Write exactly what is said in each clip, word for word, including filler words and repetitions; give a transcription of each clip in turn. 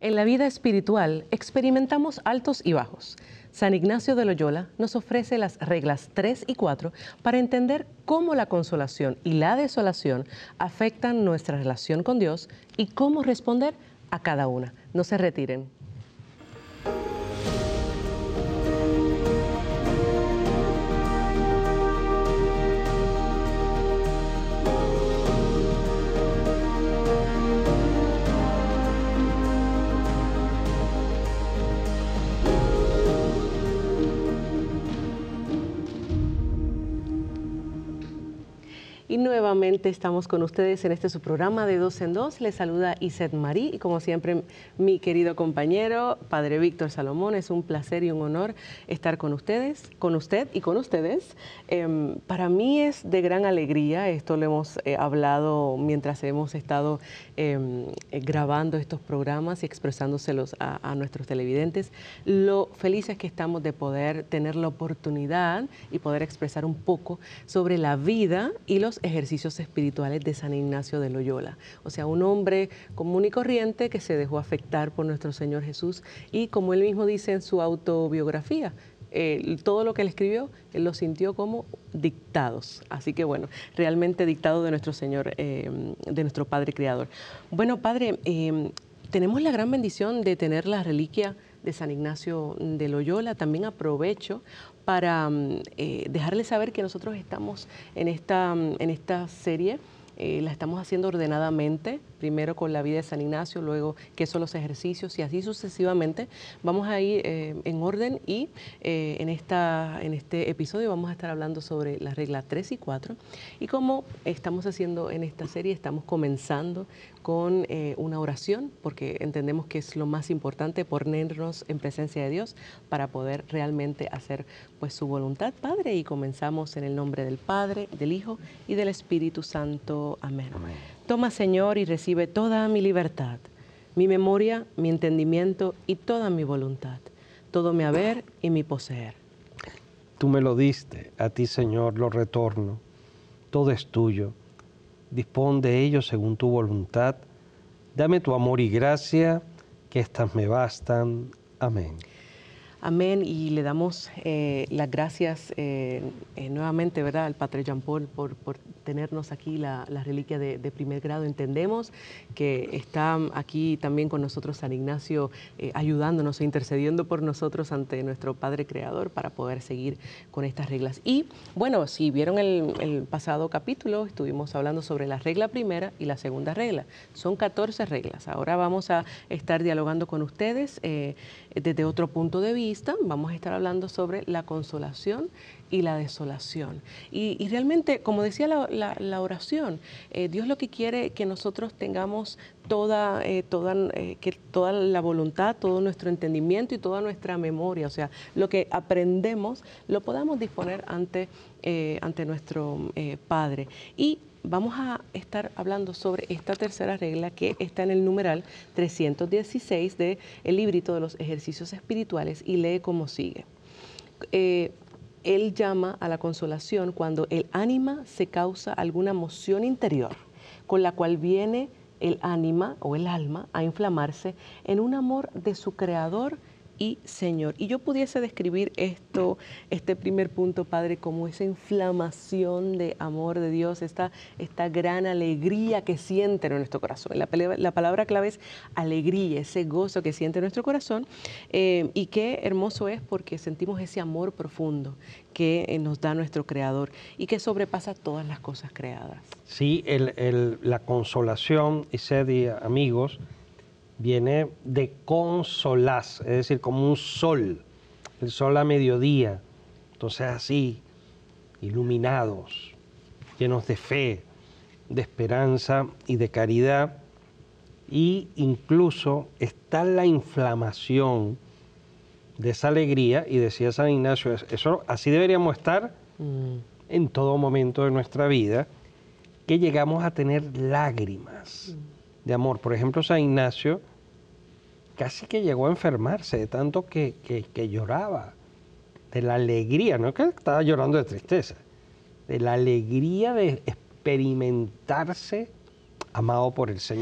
En la vida espiritual experimentamos altos y bajos. San Ignacio de Loyola nos ofrece las reglas tres y cuatro para entender cómo la consolación y la desolación afectan nuestra relación con Dios y cómo responder a cada una. No se retiren. Y nuevamente estamos con ustedes en este su programa de Dos en Dos. Les saluda Iset Marí y como siempre mi querido compañero, Padre Víctor Salomón. Es un placer y un honor estar con ustedes, con usted y con ustedes. Eh, para mí es de gran alegría, esto lo hemos eh, hablado mientras hemos estado eh, grabando estos programas y expresándoselos a, a nuestros televidentes, lo felices que estamos de poder tener la oportunidad y poder expresar un poco sobre la vida y los ejercicios espirituales de San Ignacio de Loyola. O sea, un hombre común y corriente que se dejó afectar por nuestro Señor Jesús y, como él mismo dice en su autobiografía, eh, todo lo que él escribió, él lo sintió como dictados. Así que bueno, realmente dictado de nuestro Señor, eh, de nuestro Padre Creador. Bueno, Padre, eh, tenemos la gran bendición de tener la reliquia de San Ignacio de Loyola. También aprovecho para eh, dejarles saber que nosotros estamos en esta, en esta serie, eh, la estamos haciendo ordenadamente, primero con la vida de San Ignacio, luego qué son los ejercicios y así sucesivamente. Vamos a ir eh, en orden y eh, en, esta, en este episodio vamos a estar hablando sobre la regla tres y cuatro. Y como estamos haciendo en esta serie, estamos comenzando con eh, una oración, porque entendemos que es lo más importante, ponernos en presencia de Dios para poder realmente hacer pues su voluntad, Padre. Y comenzamos en el nombre del Padre, del Hijo y del Espíritu Santo. Amén. Amén. Toma, Señor, y recibe toda mi libertad, mi memoria, mi entendimiento y toda mi voluntad, todo mi haber y mi poseer. Tú me lo diste, a ti, Señor, lo retorno. Todo es tuyo. Dispón de ello según tu voluntad. Dame tu amor y gracia, que éstas me bastan. Amén. Amén, y le damos eh, las gracias eh, eh, nuevamente, ¿verdad?, al Padre Jean Paul por, por tenernos aquí la, la reliquia de, de primer grado. Entendemos que está aquí también con nosotros San Ignacio eh, ayudándonos e intercediendo por nosotros ante nuestro Padre Creador para poder seguir con estas reglas. Y bueno, si vieron el, el pasado capítulo, estuvimos hablando sobre la regla primera y la segunda regla. Son catorce reglas. Ahora vamos a estar dialogando con ustedes eh, desde otro punto de vista. Vamos a estar hablando sobre la consolación y la desolación. Y, y realmente, como decía la, la, la oración, eh, Dios lo que quiere es que nosotros tengamos toda, eh, toda, eh, que toda la voluntad, todo nuestro entendimiento y toda nuestra memoria, o sea, lo que aprendemos, lo podamos disponer ante, eh, ante nuestro eh, Padre. Y vamos a estar hablando sobre esta tercera regla que está en el numeral trescientos dieciséis del librito de los ejercicios espirituales y lee como sigue. Eh, él llama a la consolación cuando el ánima se causa alguna emoción interior con la cual viene el ánima o el alma a inflamarse en un amor de su creador y Señor. Y yo pudiese describir esto, este primer punto, Padre, como esa inflamación de amor de Dios, esta, esta gran alegría que siente en nuestro corazón. La, la palabra clave es alegría, ese gozo que siente en nuestro corazón. Eh, y qué hermoso es porque sentimos ese amor profundo que eh, nos da nuestro Creador y que sobrepasa todas las cosas creadas. Sí, el, el, la consolación, y sed, amigos, viene de consolas, es decir, como un sol, el sol a mediodía. Entonces así, iluminados, llenos de fe, de esperanza y de caridad. Y incluso está la inflamación de esa alegría, y decía San Ignacio, eso, así deberíamos estar mm. en todo momento de nuestra vida, que llegamos a tener lágrimas mm. de amor. Por ejemplo, San Ignacio casi que llegó a enfermarse de tanto que, que, que lloraba, de la alegría, no es que estaba llorando de tristeza, de la alegría de experimentarse amado por el Señor.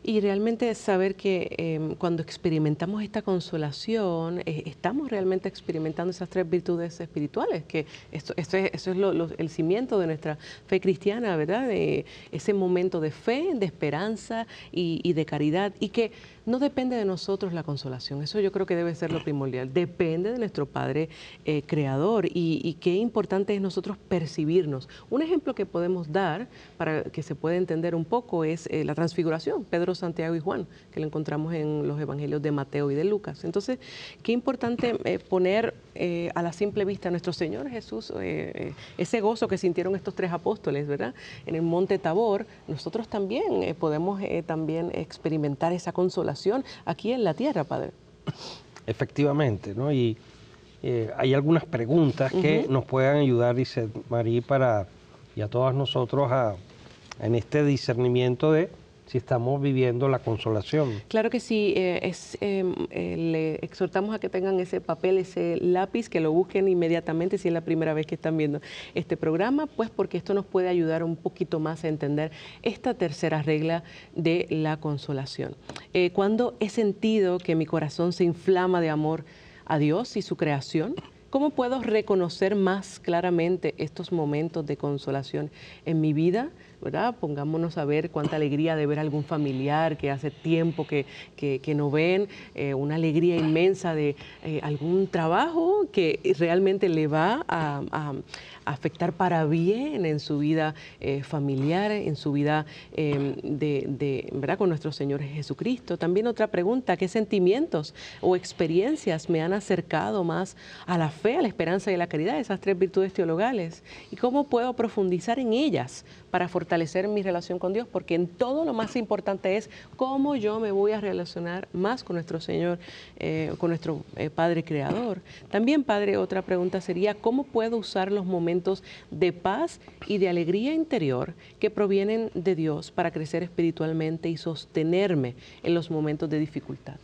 Y realmente saber que eh, cuando experimentamos esta consolación, eh, estamos realmente experimentando esas tres virtudes espirituales, que esto, esto es, eso es lo, lo, el cimiento de nuestra fe cristiana, ¿verdad? De ese momento de fe, de esperanza y, y de caridad, y que no depende de nosotros la consolación. Eso yo creo que debe ser lo primordial. Depende de nuestro Padre eh, Creador, y, y qué importante es nosotros percibirnos. Un ejemplo que podemos dar para que se pueda entender un poco es eh, la transfiguración, Pedro, Santiago y Juan, que lo encontramos en los evangelios de Mateo y de Lucas. Entonces, qué importante eh, poner eh, a la simple vista a nuestro Señor Jesús, eh, eh, ese gozo que sintieron estos tres apóstoles, ¿verdad? En el monte Tabor, nosotros también eh, podemos eh, también experimentar esa consolación aquí en la tierra, Padre. Efectivamente, ¿no? Y eh, hay algunas preguntas que uh-huh. nos puedan ayudar, dice María, para, y a todas nosotros a, en este discernimiento de si estamos viviendo la consolación. Claro que sí, eh, es, eh, eh, le exhortamos a que tengan ese papel, ese lápiz, que lo busquen inmediatamente si es la primera vez que están viendo este programa, pues porque esto nos puede ayudar un poquito más a entender esta tercera regla de la consolación. Eh, cuando he sentido que mi corazón se inflama de amor a Dios y su creación, ¿cómo puedo reconocer más claramente estos momentos de consolación en mi vida? ¿Verdad? Pongámonos a ver cuánta alegría de ver a algún familiar que hace tiempo que, que, que no ven, eh, una alegría inmensa de eh, algún trabajo que realmente le va a, a, a afectar para bien en su vida eh, familiar, en su vida eh, de, de, ¿verdad? Con nuestro Señor Jesucristo. También otra pregunta, ¿qué sentimientos o experiencias me han acercado más a la fe, a la esperanza y a la caridad, esas tres virtudes teologales? ¿Y cómo puedo profundizar en ellas para fortalecer mi relación con Dios? Porque en todo lo más importante es cómo yo me voy a relacionar más con nuestro Señor, eh, con nuestro eh, Padre Creador. También, Padre, otra pregunta sería, ¿cómo puedo usar los momentos de paz y de alegría interior que provienen de Dios para crecer espiritualmente y sostenerme en los momentos de dificultad?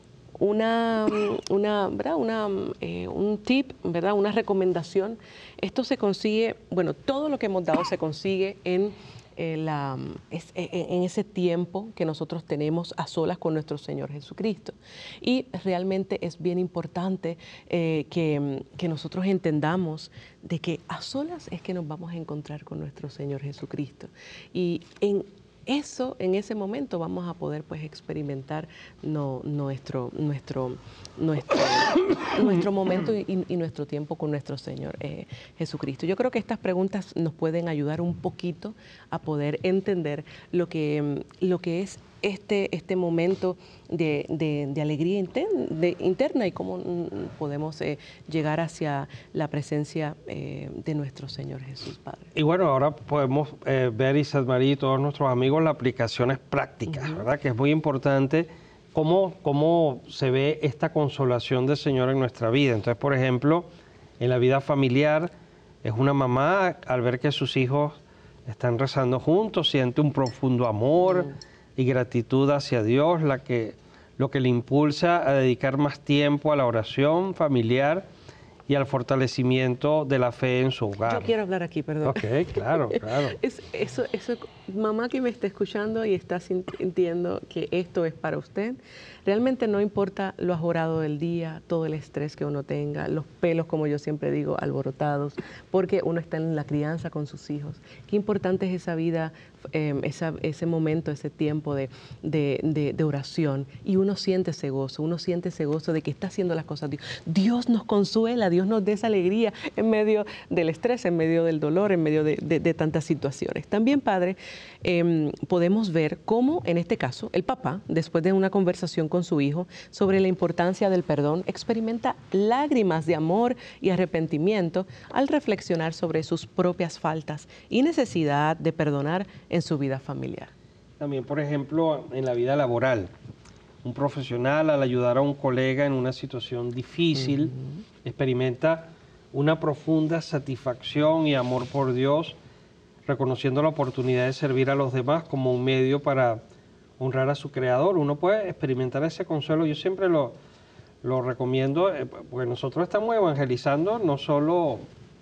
Una, una, ¿verdad? Una, eh, un tip, ¿verdad? Una recomendación. Esto se consigue, bueno, todo lo que hemos dado se consigue en, eh, la, es, en ese tiempo que nosotros tenemos a solas con nuestro Señor Jesucristo. Y realmente es bien importante eh, que, que nosotros entendamos de que a solas es que nos vamos a encontrar con nuestro Señor Jesucristo. Y en eso, en ese momento vamos a poder pues experimentar no, nuestro, nuestro, nuestro, nuestro momento y, y nuestro tiempo con nuestro Señor eh, Jesucristo. Yo creo que estas preguntas nos pueden ayudar un poquito a poder entender lo que, lo que es este, este momento de, de, de alegría interna, de, interna y cómo podemos eh, llegar hacia la presencia eh, de nuestro Señor Jesús, Padre. Y bueno, ahora podemos eh, ver, Isabel María y todos nuestros amigos, las aplicaciones prácticas, uh-huh. ¿verdad? Que es muy importante cómo, cómo se ve esta consolación del Señor en nuestra vida. Entonces, por ejemplo, en la vida familiar, es una mamá, al ver que sus hijos están rezando juntos, siente un profundo amor, uh-huh. y gratitud hacia Dios, la que, lo que le impulsa a dedicar más tiempo a la oración familiar y al fortalecimiento de la fe en su hogar. Yo quiero hablar aquí, perdón. Ok, claro, claro. Es, eso, eso, mamá que me está escuchando y está sintiendo que esto es para usted, realmente no importa lo ajorado del día, todo el estrés que uno tenga, los pelos, como yo siempre digo, alborotados, porque uno está en la crianza con sus hijos. Qué importante es esa vida, eh, esa, ese momento, ese tiempo de, de, de, de oración, y uno siente ese gozo, uno siente ese gozo de que está haciendo las cosas. Dios, Dios nos consuela, Dios nos da esa alegría en medio del estrés, en medio del dolor, en medio de, de, de tantas situaciones. También, Padre, eh, podemos ver cómo, en este caso, el papá, después de una conversación con su hijo sobre la importancia del perdón, experimenta lágrimas de amor y arrepentimiento al reflexionar sobre sus propias faltas y necesidad de perdonar en su vida familiar. También, por ejemplo, en la vida laboral, un profesional al ayudar a un colega en una situación difícil, uh-huh. experimenta una profunda satisfacción y amor por Dios, reconociendo la oportunidad de servir a los demás como un medio para honrar a su Creador. Uno puede experimentar ese consuelo. Yo siempre lo, lo recomiendo, eh, porque nosotros estamos evangelizando no solo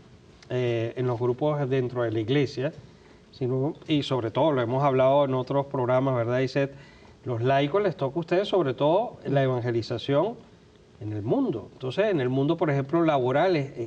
eh, en los grupos dentro de la iglesia, sino, y sobre todo, lo hemos hablado en otros programas, ¿verdad, Iset? los laicos les toca a ustedes sobre todo la evangelización en el mundo. Entonces, en el mundo, por ejemplo, laboral, es,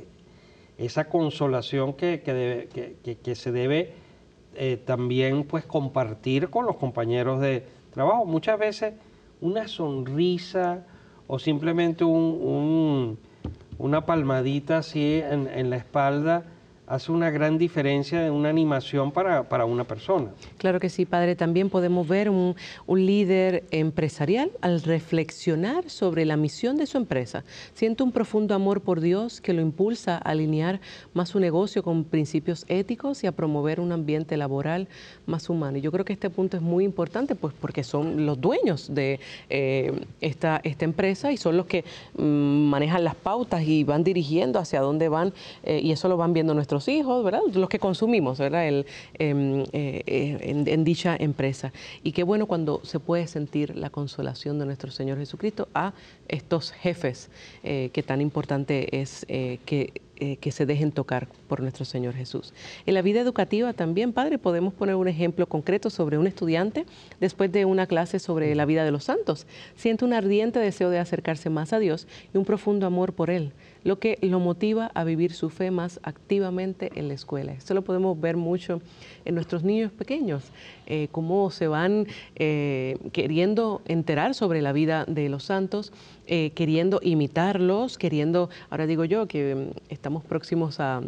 esa consolación que, que, debe, que, que, que se debe eh, también pues compartir con los compañeros de trabajo. Muchas veces una sonrisa o simplemente un, un, una palmadita así en, en la espalda hace una gran diferencia en una animación para, para una persona. Claro que sí, padre. También podemos ver un, un líder empresarial al reflexionar sobre la misión de su empresa. Siente un profundo amor por Dios que lo impulsa a alinear más su negocio con principios éticos y a promover un ambiente laboral más humano. Y yo creo que este punto es muy importante, pues porque son los dueños de eh, esta, esta empresa y son los que mm, manejan las pautas y van dirigiendo hacia dónde van, eh, y eso lo van viendo nuestros hijos, ¿verdad? Los que consumimos, ¿verdad? El, eh, eh, en, en dicha empresa. Y qué bueno cuando se puede sentir la consolación de nuestro Señor Jesucristo a estos jefes, eh, que tan importante es eh, que Eh, que se dejen tocar por nuestro Señor Jesús. En la vida educativa también, padre, podemos poner un ejemplo concreto sobre un estudiante después de una clase sobre la vida de los santos. Siente un ardiente deseo de acercarse más a Dios y un profundo amor por Él, lo que lo motiva a vivir su fe más activamente en la escuela. Esto lo podemos ver mucho en nuestros niños pequeños, eh, cómo se van eh, queriendo enterar sobre la vida de los santos, eh, queriendo imitarlos, queriendo, ahora digo yo que um, estamos próximos a...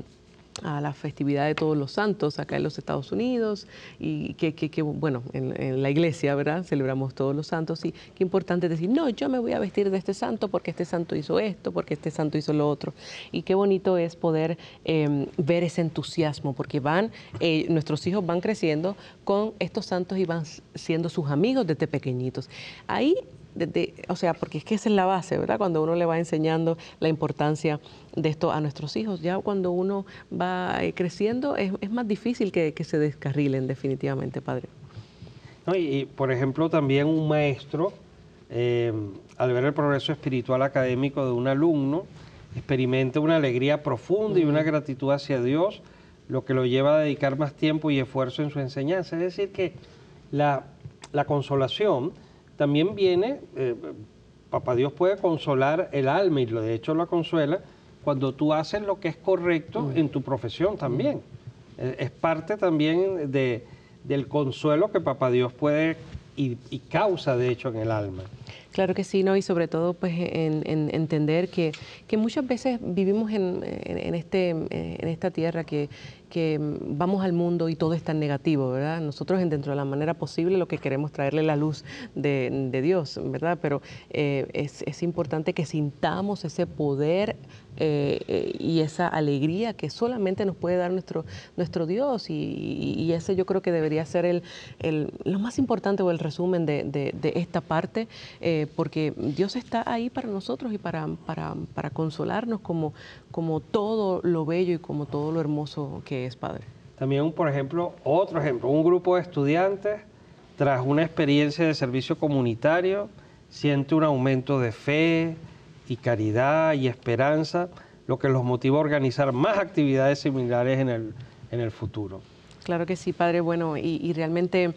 a la festividad de todos los santos acá en los Estados Unidos y que, que, que bueno, en, en la iglesia, ¿verdad? Celebramos todos los santos y qué importante es decir, no, yo me voy a vestir de este santo porque este santo hizo esto, porque este santo hizo lo otro. Y qué bonito es poder eh, ver ese entusiasmo porque van, eh, nuestros hijos van creciendo con estos santos y van siendo sus amigos desde pequeñitos. Ahí De, de, o sea, porque es que esa es la base, ¿verdad? Cuando uno le va enseñando la importancia de esto a nuestros hijos, ya cuando uno va creciendo es, es más difícil que, que se descarrilen definitivamente, padre. No, y, y, por ejemplo, también un maestro, eh, al ver el progreso espiritual académico de un alumno, experimenta una alegría profunda y una gratitud hacia Dios, lo que lo lleva a dedicar más tiempo y esfuerzo en su enseñanza. Es decir, que la, la consolación también viene, eh, Papá Dios puede consolar el alma y de hecho la consuela cuando tú haces lo que es correcto mm. en tu profesión también. Mm. Eh, es parte también de, del consuelo que Papá Dios puede y, y causa de hecho en el alma. Claro que sí, ¿no? Y sobre todo pues en, en entender que, que muchas veces vivimos en, en, en, este, en esta tierra que, que vamos al mundo y todo es tan negativo, ¿verdad? Nosotros dentro de la manera posible lo que queremos traerle la luz de, de Dios, ¿verdad? Pero eh, es, es importante que sintamos ese poder eh, eh, y esa alegría que solamente nos puede dar nuestro, nuestro Dios y, y ese yo creo que debería ser el, el, lo más importante o el resumen de, de, de esta parte, eh, porque Dios está ahí para nosotros y para, para, para consolarnos como, como todo lo bello y como todo lo hermoso que es, padre. También, por ejemplo, otro ejemplo, un grupo de estudiantes, tras una experiencia de servicio comunitario, siente un aumento de fe y caridad y esperanza, lo que los motiva a organizar más actividades similares en el, en el futuro. Claro que sí, padre. Bueno, y, y realmente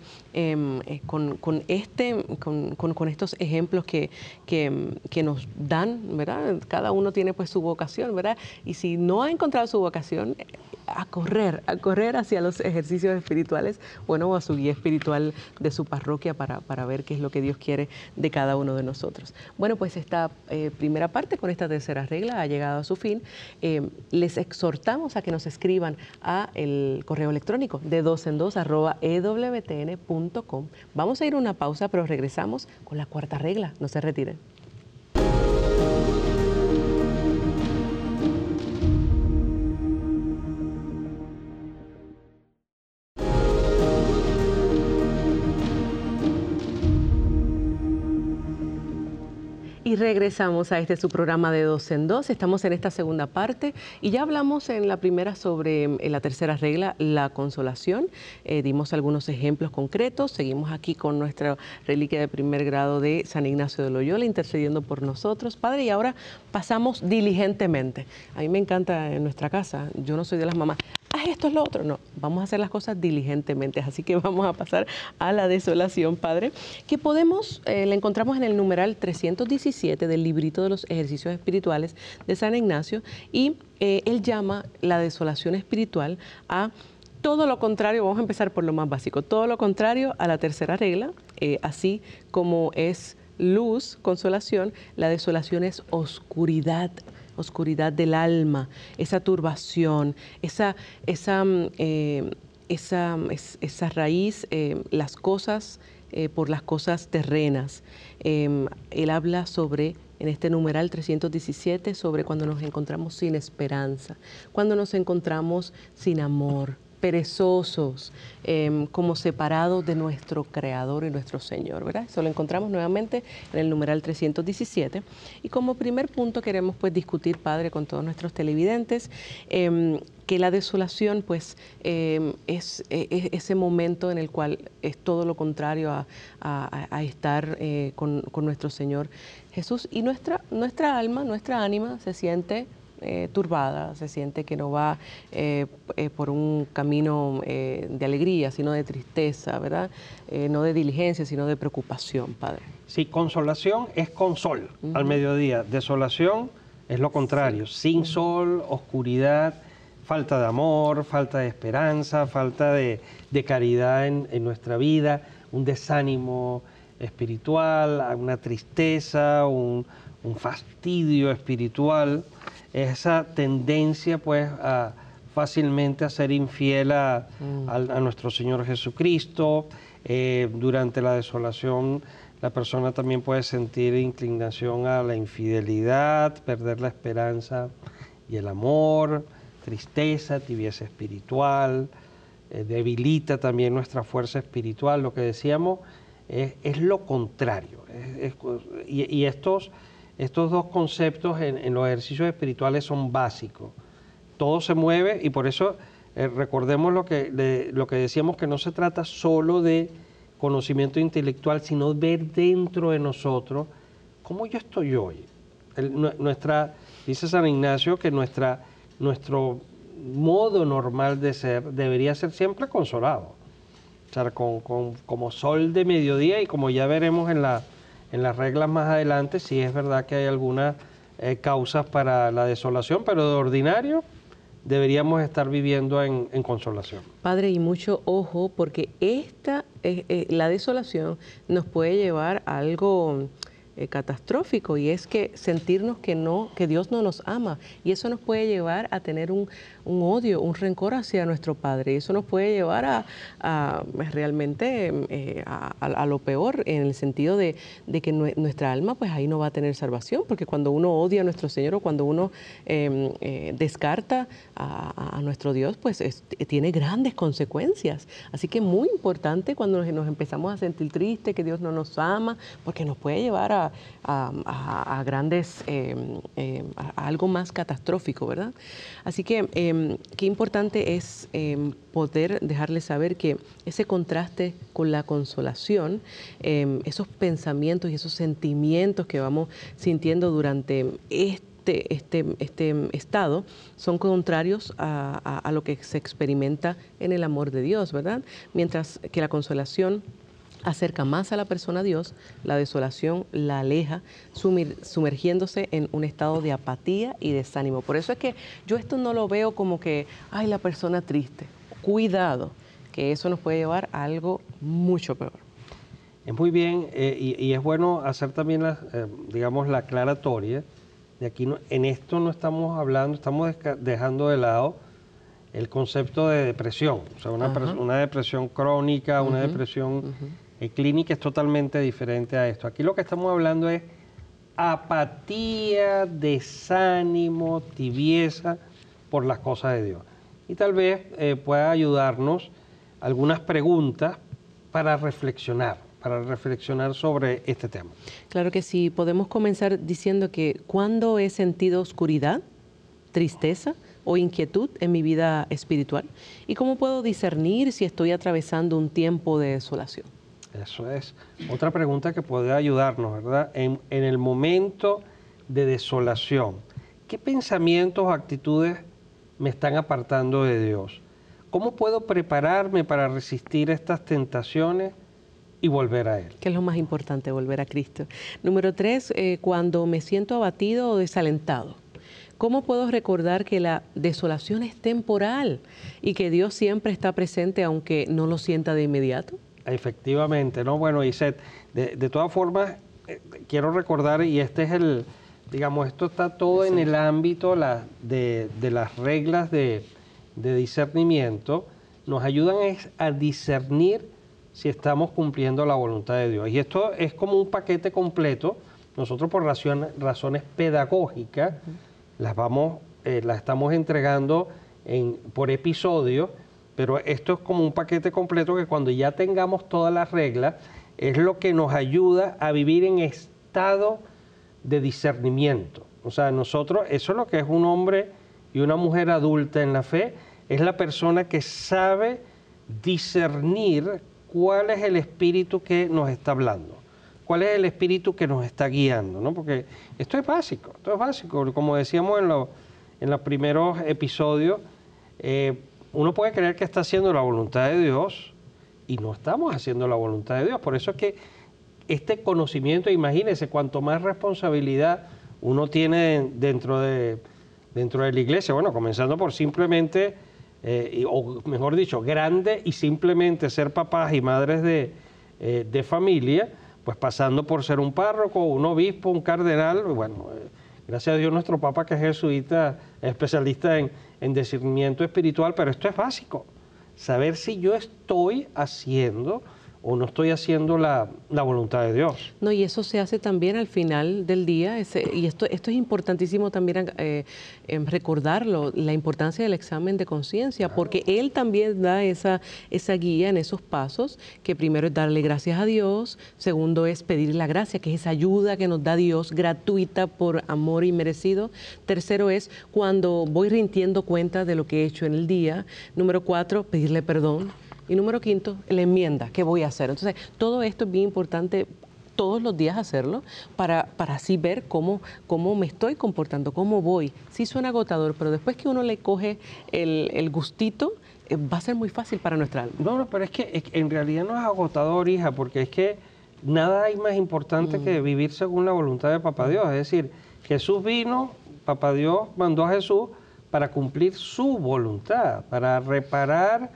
eh, con, con, este, con, con, con estos ejemplos que, que, que nos dan, ¿verdad? Cada uno tiene pues su vocación, ¿verdad? Y si no ha encontrado su vocación, a correr, a correr hacia los ejercicios espirituales, bueno, o a su guía espiritual de su parroquia para, para ver qué es lo que Dios quiere de cada uno de nosotros. Bueno, pues esta eh, primera parte con esta tercera regla ha llegado a su fin. Eh, les exhortamos a que nos escriban a el correo electrónico de dos en dos arroba e w t n punto com. Vamos a ir a una pausa, pero regresamos con la cuarta regla. No se retiren. Y regresamos a este su programa de Dos en Dos. Estamos en esta segunda parte y ya hablamos en la primera sobre en la tercera regla, la consolación. Eh, dimos algunos ejemplos concretos. Seguimos aquí con nuestra reliquia de primer grado de San Ignacio de Loyola, intercediendo por nosotros, Padre. Y ahora pasamos diligentemente. A mí me encanta en nuestra casa, yo no soy de las mamás, haz esto, es lo otro. No, vamos a hacer las cosas diligentemente. Así que vamos a pasar a la desolación, Padre, que podemos, eh, la encontramos en el numeral trescientos diecisiete del librito de los ejercicios espirituales de San Ignacio, y eh, él llama la desolación espiritual a todo lo contrario. Vamos a empezar por lo más básico, todo lo contrario a la tercera regla, eh, así como es luz, consolación, la desolación es oscuridad, oscuridad del alma, esa turbación, esa, esa, eh, esa, es, esa raíz, eh, las cosas eh, por las cosas terrenas. Eh, él habla sobre, en este numeral trescientos diecisiete, sobre cuando nos encontramos sin esperanza, cuando nos encontramos sin amor, perezosos, eh, como separados de nuestro Creador y nuestro Señor, ¿verdad? Eso lo encontramos nuevamente en el numeral trescientos diecisiete. Y como primer punto queremos pues discutir, Padre, con todos nuestros televidentes, eh, que la desolación pues eh, es, es ese momento en el cual es todo lo contrario a, a, a estar eh, con, con nuestro Señor Jesús, y nuestra, nuestra alma, nuestra ánima se siente Eh, turbada, se siente que no va eh, eh, por un camino eh, de alegría, sino de tristeza, ¿verdad? Eh, no de diligencia, sino de preocupación, Padre. Sí, consolación es con sol uh-huh. al mediodía, desolación es lo contrario, sí. sin uh-huh. sol, oscuridad, falta de amor, falta de esperanza, falta de, de caridad en, en nuestra vida, un desánimo espiritual, una tristeza, un, un fastidio espiritual. Esa tendencia pues a fácilmente a ser infiel a, mm. a, a nuestro Señor Jesucristo. Eh, durante la desolación la persona también puede sentir inclinación a la infidelidad, perder la esperanza y el amor, tristeza, tibieza espiritual, eh, debilita también nuestra fuerza espiritual. Lo que decíamos es, es lo contrario. Es, es, y, y estos... Estos dos conceptos en, en los ejercicios espirituales son básicos. Todo se mueve y por eso eh, recordemos lo que, de, lo que decíamos, que no se trata solo de conocimiento intelectual, sino ver dentro de nosotros cómo yo estoy hoy. El, nuestra, dice San Ignacio que nuestra, nuestro modo normal de ser debería ser siempre consolado. O sea, con, con, como sol de mediodía, y como ya veremos en la... En las reglas más adelante, sí es verdad que hay algunas eh, causas para la desolación, pero de ordinario deberíamos estar viviendo en, en consolación. Padre, y mucho ojo, porque esta, eh, eh, la desolación nos puede llevar a algo eh, catastrófico, y es que sentirnos que no, que Dios no nos ama, y eso nos puede llevar a tener un, un odio, un rencor hacia nuestro Padre, y eso nos puede llevar a, a realmente eh, a, a, a lo peor, en el sentido de, de que nuestra alma pues ahí no va a tener salvación, porque cuando uno odia a nuestro Señor, o cuando uno eh, eh, descarta a, a nuestro Dios, pues es, tiene grandes consecuencias. Así que muy importante cuando nos, nos empezamos a sentir tristes, que Dios no nos ama, porque nos puede llevar a, a, a, a grandes, eh, eh, a, a algo más catastrófico, ¿verdad? Así que eh, qué importante es eh, poder dejarles saber que ese contraste con la consolación, eh, esos pensamientos y esos sentimientos que vamos sintiendo durante este, este, este estado, son contrarios a, a, a lo que se experimenta en el amor de Dios, ¿verdad? Mientras que la consolación acerca más a la persona a Dios, la desolación la aleja, sumir, sumergiéndose en un estado de apatía y desánimo. Por eso es que yo esto no lo veo como que, ay, la persona triste. Cuidado, que eso nos puede llevar a algo mucho peor. Es muy bien, eh, y, y es bueno hacer también, la, eh, digamos, la aclaratoria. De aquí no, en esto no estamos hablando, estamos dejando de lado el concepto de depresión. O sea, una, una depresión crónica, uh-huh. una depresión... Uh-huh. El clínica es totalmente diferente a esto. Aquí lo que estamos hablando es apatía, desánimo, tibieza por las cosas de Dios. Y tal vez eh, pueda ayudarnos algunas preguntas para reflexionar, para reflexionar sobre este tema. Claro que sí. Podemos comenzar diciendo que ¿cuándo he sentido oscuridad, tristeza o inquietud en mi vida espiritual? ¿Y cómo puedo discernir si estoy atravesando un tiempo de desolación? Eso es. Otra pregunta que puede ayudarnos, ¿verdad? En, en el momento de desolación, ¿qué pensamientos o actitudes me están apartando de Dios? ¿cómo puedo prepararme para resistir estas tentaciones y volver a Él? Que es lo más importante, volver a Cristo. Número tres, eh, cuando me siento abatido o desalentado. ¿Cómo puedo recordar que la desolación es temporal y que Dios siempre está presente aunque no lo sienta de inmediato? Efectivamente, ¿no? Bueno, Iset, de, de todas formas, eh, quiero recordar, y este es el, digamos, esto está todo en el ámbito la, de, de las reglas de, de discernimiento, nos ayudan es a discernir si estamos cumpliendo la voluntad de Dios. Y esto es como un paquete completo. Nosotros por razón, razones pedagógicas uh-huh. las vamos, eh, las estamos entregando en, por episodio, pero esto es como un paquete completo que cuando ya tengamos todas las reglas, es lo que nos ayuda a vivir en estado de discernimiento. O sea, nosotros, eso es lo que es un hombre y una mujer adulta en la fe, es la persona que sabe discernir cuál es el espíritu que nos está hablando, cuál es el espíritu que nos está guiando, ¿no? Porque esto es básico, esto es básico. Como decíamos en, lo, en los primeros episodios, eh, uno puede creer que está haciendo la voluntad de Dios y no estamos haciendo la voluntad de Dios. Por eso es que este conocimiento, imagínense, cuanto más responsabilidad uno tiene dentro de, dentro de la iglesia, bueno, comenzando por simplemente, eh, o mejor dicho, grande y simplemente ser papás y madres de, eh, de familia, pues pasando por ser un párroco, un obispo, un cardenal, bueno, eh, gracias a Dios nuestro Papa que es jesuita, es especialista en, en discernimiento espiritual, pero esto es básico, saber si yo estoy haciendo o no estoy haciendo la, la voluntad de Dios. No, y eso se hace también al final del día, ese, y esto, esto es importantísimo también eh, eh, recordarlo, la importancia del examen de conciencia, claro. Porque Él también da esa, esa guía en esos pasos, que primero es darle gracias a Dios, segundo es pedir la gracia, que es esa ayuda que nos da Dios gratuita por amor inmerecido, tercero es cuando voy rindiendo cuenta de lo que he hecho en el día, número cuatro, pedirle perdón, y número quinto, la enmienda, ¿qué voy a hacer? Entonces, todo esto es bien importante todos los días hacerlo para, para así ver cómo, cómo me estoy comportando, cómo voy. Sí suena agotador, pero después que uno le coge el, el gustito, eh, va a ser muy fácil para nuestra alma. No, no, pero es que, es que en realidad no es agotador, hija, porque es que nada hay más importante mm. que vivir según la voluntad de Papá Dios. Es decir, Jesús vino, Papá Dios mandó a Jesús para cumplir su voluntad, para reparar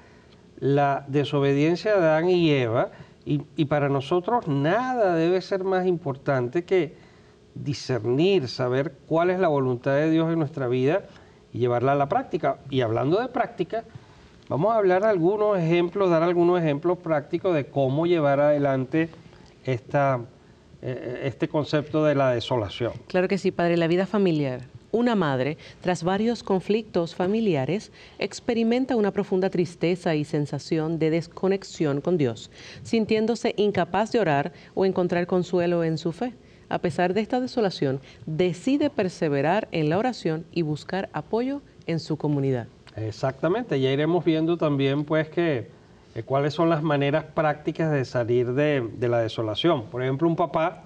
la desobediencia de Adán y Eva, y, y para nosotros nada debe ser más importante que discernir, saber cuál es la voluntad de Dios en nuestra vida y llevarla a la práctica. Y hablando de práctica, vamos a hablar algunos ejemplos, dar algunos ejemplos prácticos de cómo llevar adelante esta, eh, este concepto de la desolación. Claro que sí, padre. La vida familiar. Una madre, tras varios conflictos familiares, experimenta una profunda tristeza y sensación de desconexión con Dios, sintiéndose incapaz de orar o encontrar consuelo en su fe. A pesar de esta desolación, decide perseverar en la oración y buscar apoyo en su comunidad. Exactamente, ya iremos viendo también pues que eh, cuáles son las maneras prácticas de salir de, de la desolación. Por ejemplo, un papá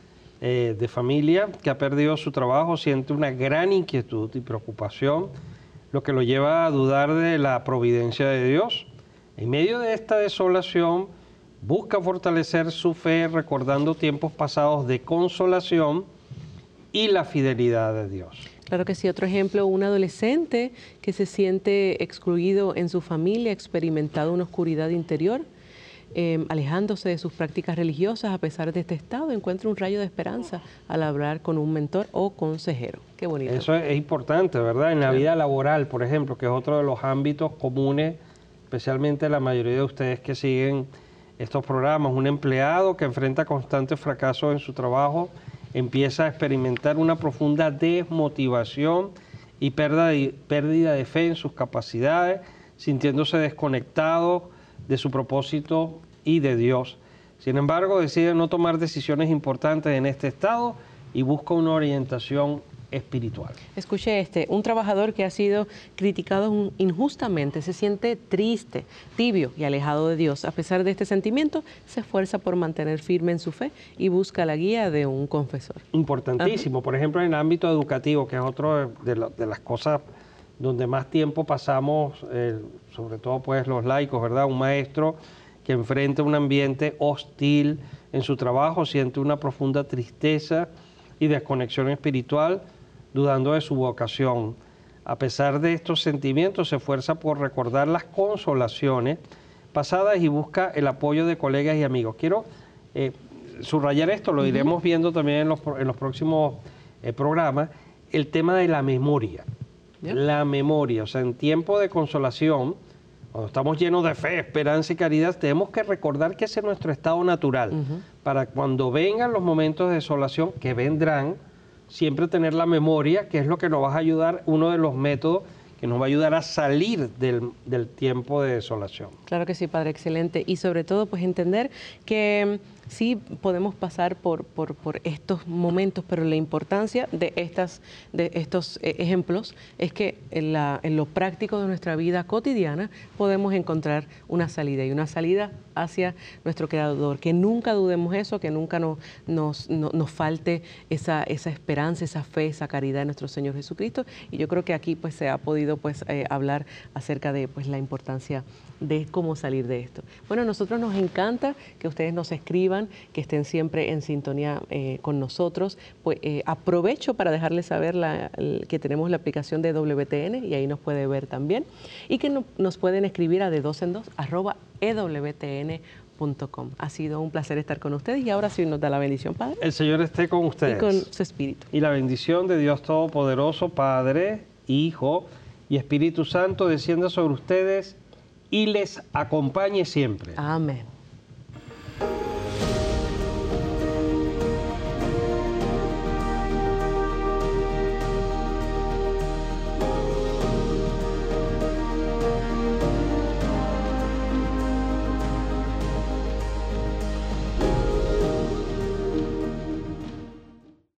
Eh, de familia que ha perdido su trabajo siente una gran inquietud y preocupación, lo que lo lleva a dudar de la providencia de Dios. En medio de esta desolación, busca fortalecer su fe recordando tiempos pasados de consolación y la fidelidad de Dios. Claro que sí. Otro ejemplo, un adolescente que se siente excluido en su familia, ha experimentado una oscuridad interior, Eh, alejándose de sus prácticas religiosas. A pesar de este estado, encuentra un rayo de esperanza al hablar con un mentor o consejero. Qué bonito. Eso es, es importante, ¿verdad? En la vida laboral, por ejemplo, que es otro de los ámbitos comunes, especialmente la mayoría de ustedes que siguen estos programas. Un empleado que enfrenta constantes fracasos en su trabajo empieza a experimentar una profunda desmotivación y pérdida de, pérdida de fe en sus capacidades, sintiéndose desconectado de su propósito y de Dios. Sin embargo, decide no tomar decisiones importantes en este estado y busca una orientación espiritual. Escuche este, un trabajador que ha sido criticado injustamente se siente triste, tibio y alejado de Dios. A pesar de este sentimiento, se esfuerza por mantener firme en su fe y busca la guía de un confesor. Importantísimo. Ajá. Por ejemplo, en el ámbito educativo, que es otro de, lo, de las cosas donde más tiempo pasamos, eh, sobre todo pues los laicos, ¿verdad? Un maestro que enfrenta un ambiente hostil en su trabajo, siente una profunda tristeza y desconexión espiritual, dudando de su vocación. A pesar de estos sentimientos, se esfuerza por recordar las consolaciones pasadas y busca el apoyo de colegas y amigos. Quiero eh, subrayar esto, lo iremos uh-huh. viendo también en los, en los próximos eh, programas, el tema de la memoria. Yep. La memoria, o sea, en tiempo de consolación, cuando estamos llenos de fe, esperanza y caridad, tenemos que recordar que ese es nuestro estado natural, uh-huh. para cuando vengan los momentos de desolación, que vendrán, siempre tener la memoria, que es lo que nos va a ayudar, uno de los métodos que nos va a ayudar a salir del, del tiempo de desolación. Claro que sí, Padre, excelente. Y sobre todo, pues entender que sí podemos pasar por, por, por estos momentos, pero la importancia de, estas, de estos ejemplos es que en, la, en lo práctico de nuestra vida cotidiana podemos encontrar una salida, y una salida hacia nuestro Creador. Que nunca dudemos eso, que nunca nos, nos, nos, nos falte esa, esa esperanza, esa fe, esa caridad en nuestro Señor Jesucristo. Y yo creo que aquí pues se ha podido pues eh, hablar acerca de pues la importancia de cómo salir de esto. Bueno, a nosotros nos encanta que ustedes nos escriban, que estén siempre en sintonía eh, con nosotros. Pues eh, aprovecho para dejarles saber la, el, que tenemos la aplicación de W T N, y ahí nos puede ver también, y que no, nos pueden escribir a de dos en dos arroba e w t n punto com. Ha sido un placer estar con ustedes, y ahora sí nos da la bendición, Padre. El Señor esté con ustedes. Y con su espíritu. Y la bendición de Dios Todopoderoso, Padre, Hijo y Espíritu Santo, descienda sobre ustedes y les acompañe siempre. Amén.